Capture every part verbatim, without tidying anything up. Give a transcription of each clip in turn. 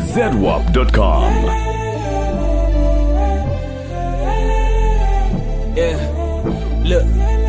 zedwap dot com. Yeah, look,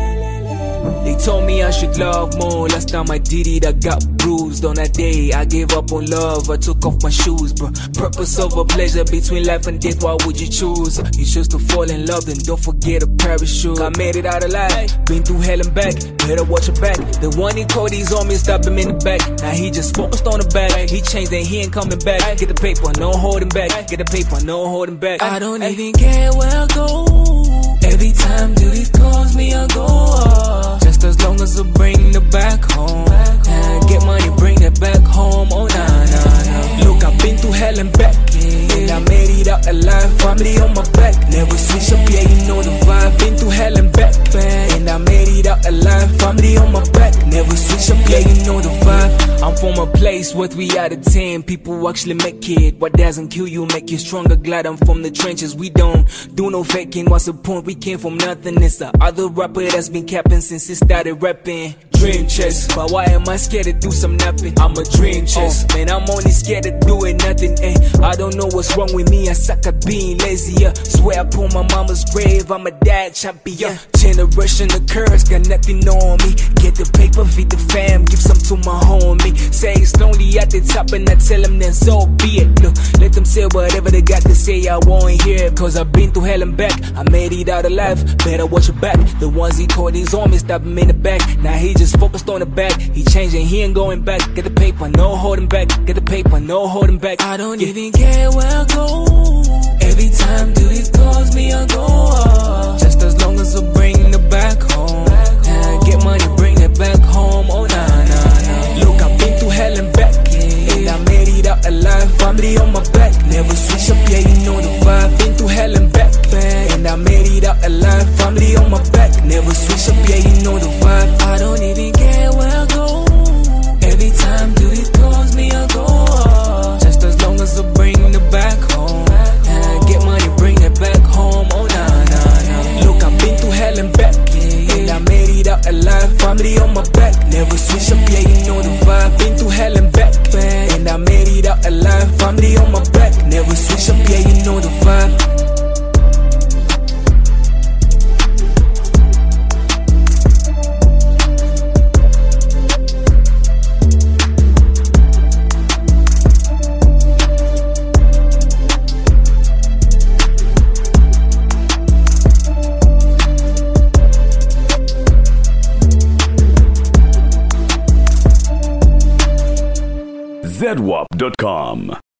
they told me I should love more. Last time I did it, I got bruised. On that day, I gave up on love. I took off my shoes, bro. Purpose over pleasure, between life and death, why would you choose? You choose to fall in love, then don't forget a parachute. I made it out alive, been through hell and back. Better watch your back. The one he called, he's on me, stop him in the back. Now he just focused on the bag. He changed and he ain't coming back. Get the paper, no holding back. Get the paper, no holding back. I don't even care where I go. Every time duty calls me, I go off. Just as long as I bring the back home. Uh, get money, bring it back home. Oh nah nah nah. Look, I've been through hell and back, and I made it out alive. Family on my back, never switch up, yeah you know the vibe. Been through hell and back, and I made it out alive. Family on my back, never switch up, yeah you know the vibe. I'm from a place where three out of ten people actually make it. What doesn't kill you make you stronger. Glad I'm from the trenches. We don't do no faking. What's the point? We came from nothing. It's the other rapper that's been capping since he started rapping. Dream chest, but why am I scared to do some napping? I'm a dream chest, oh, man, I'm only scared of doing nothing, eh. I don't know what's wrong with me, I suck at being lazy, yeah. Swear I pull my mama's grave, I'm a dad champion, yeah. Generation of curse, got nothing on me. Get the paper, feed the fam, give some to my homie. Say it's lonely at the top and I tell them then so be it. Look, let them say whatever they got to say, I won't hear it. Cause I've been through hell and back, I made it out alive. Better watch your back, the ones he called his on me, stop him in the back. Now he just focused on the back, he changing, he ain't going back. Get the paper, no holding back. Get the paper, no holding back. I don't yeah. even care where I go. Every time duty calls me, I go off. Just as long as I bring the back home. Uh, get money, bring it back home. Oh nah nah nah. Look, I've been through hell and back, and I made it out alive. Family on my back, never switch up, yeah you know the vibe. Been through hell and back, and I made it out alive. Family on my back, never switch up, yeah you know the vibe. I don't even care where I go. Every time duty calls me, I go off. Just as long as I bring the back home. Uh, get money, bring it back home. Oh nah nah nah. Look, I've been through hell and back, and I made it out alive. Family on my back, never switch up, yeah you know the vibe. Been through hell and back, and I made it out alive. Family on my back, never switch up, yeah you know the vibe. zedwap dot com.